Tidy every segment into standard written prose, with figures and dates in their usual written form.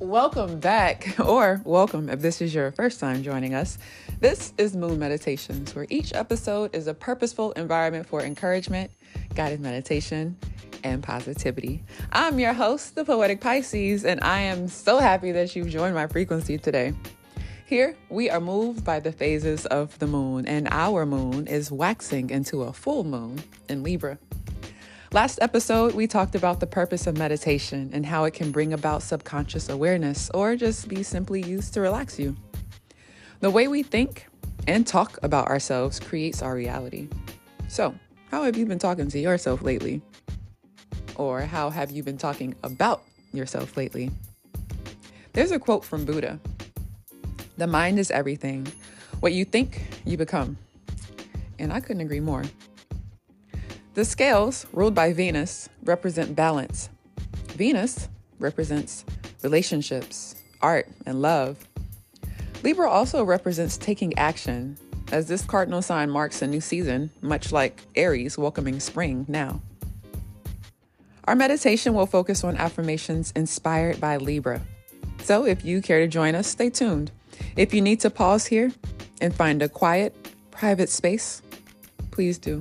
Welcome back, or welcome if this is your first time joining us. This is Moon Meditations, where each episode is a purposeful environment for encouragement, guided meditation, and positivity. I'm your host, the Poetic Pisces, and I am so happy that you've joined my frequency today. Here, we are moved by the phases of the moon, and our moon is waxing into a full moon in Libra. Last episode, we talked about the purpose of meditation and how it can bring about subconscious awareness or just be simply used to relax you. The way we think and talk about ourselves creates our reality. So, how have you been talking to yourself lately? Or how have you been talking about yourself lately? There's a quote from Buddha. The mind is everything. What you think, you become. And I couldn't agree more. The scales, ruled by Venus, represent balance. Venus represents relationships, art, and love. Libra also represents taking action, as this cardinal sign marks a new season, much like Aries welcoming spring now. Our meditation will focus on affirmations inspired by Libra. So if you care to join us, stay tuned. If you need to pause here and find a quiet, private space, please do.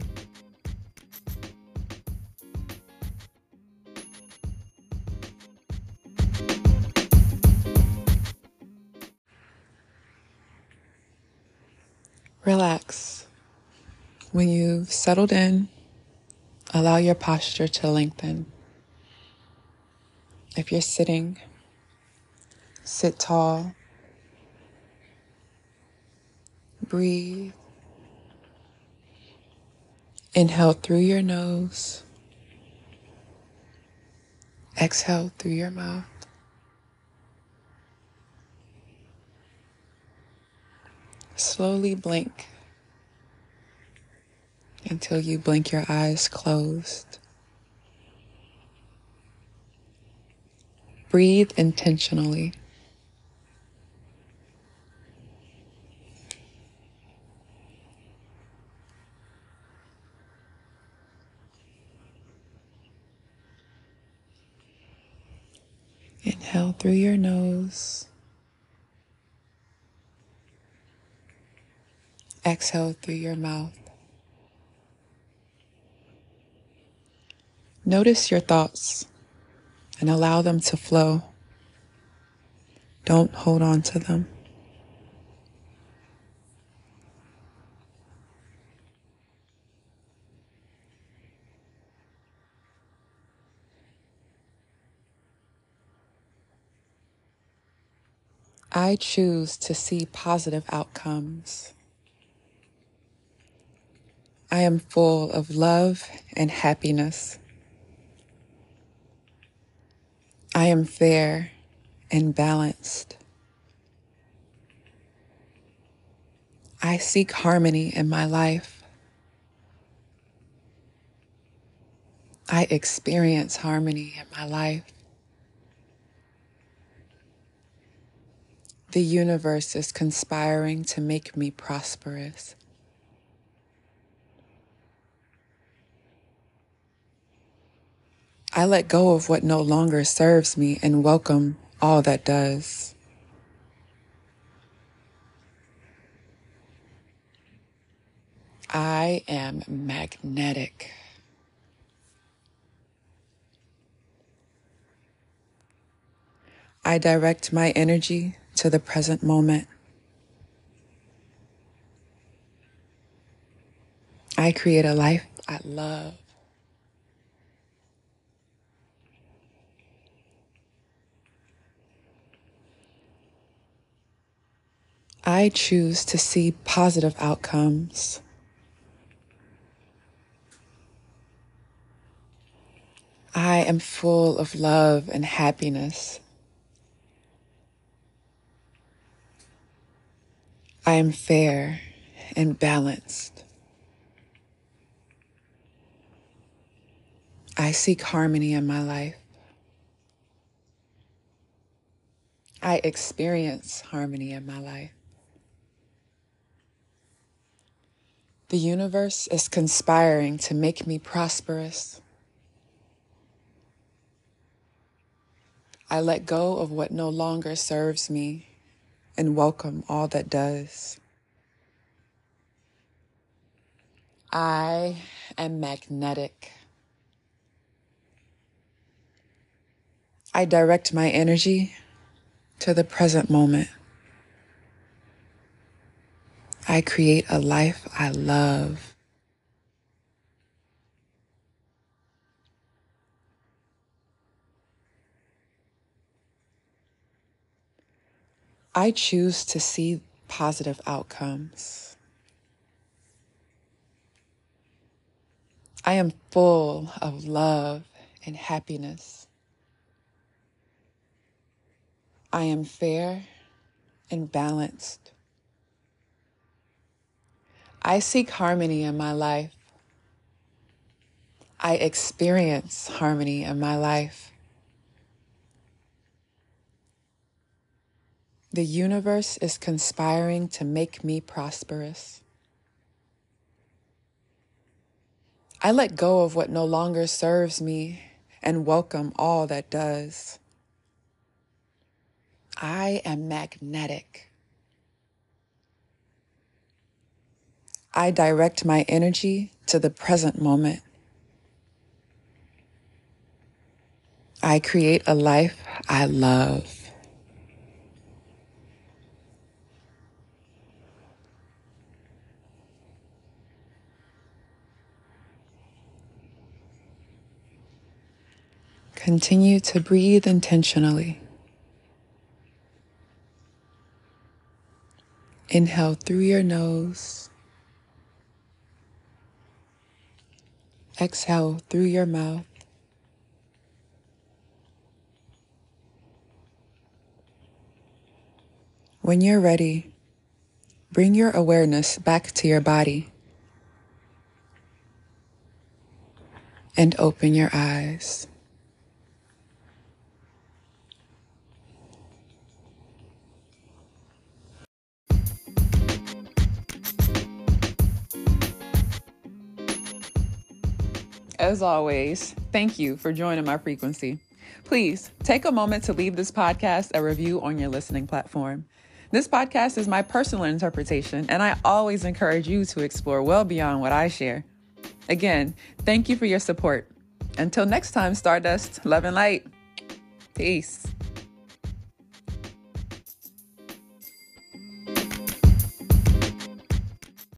Relax. When you've settled in, allow your posture to lengthen. If you're sitting, sit tall. Breathe. Inhale through your nose. Exhale through your mouth. Slowly blink until you blink your eyes closed. Breathe intentionally. Inhale through your nose. Exhale through your mouth. Notice your thoughts and allow them to flow. Don't hold on to them. I choose to see positive outcomes. I am full of love and happiness. I am fair and balanced. I seek harmony in my life. I experience harmony in my life. The universe is conspiring to make me prosperous. I let go of what no longer serves me and welcome all that does. I am magnetic. I direct my energy to the present moment. I create a life I love. I choose to see positive outcomes. I am full of love and happiness. I am fair and balanced. I seek harmony in my life. I experience harmony in my life. The universe is conspiring to make me prosperous. I let go of what no longer serves me and welcome all that does. I am magnetic. I direct my energy to the present moment. I create a life I love. I choose to see positive outcomes. I am full of love and happiness. I am fair and balanced. I seek harmony in my life. I experience harmony in my life. The universe is conspiring to make me prosperous. I let go of what no longer serves me and welcome all that does. I am magnetic. I direct my energy to the present moment. I create a life I love. Continue to breathe intentionally. Inhale through your nose. Exhale through your mouth. When you're ready, bring your awareness back to your body and open your eyes. As always, thank you for joining my frequency. Please take a moment to leave this podcast a review on your listening platform. This podcast is my personal interpretation, and I always encourage you to explore well beyond what I share. Again, thank you for your support. Until next time, Stardust, love and light. Peace.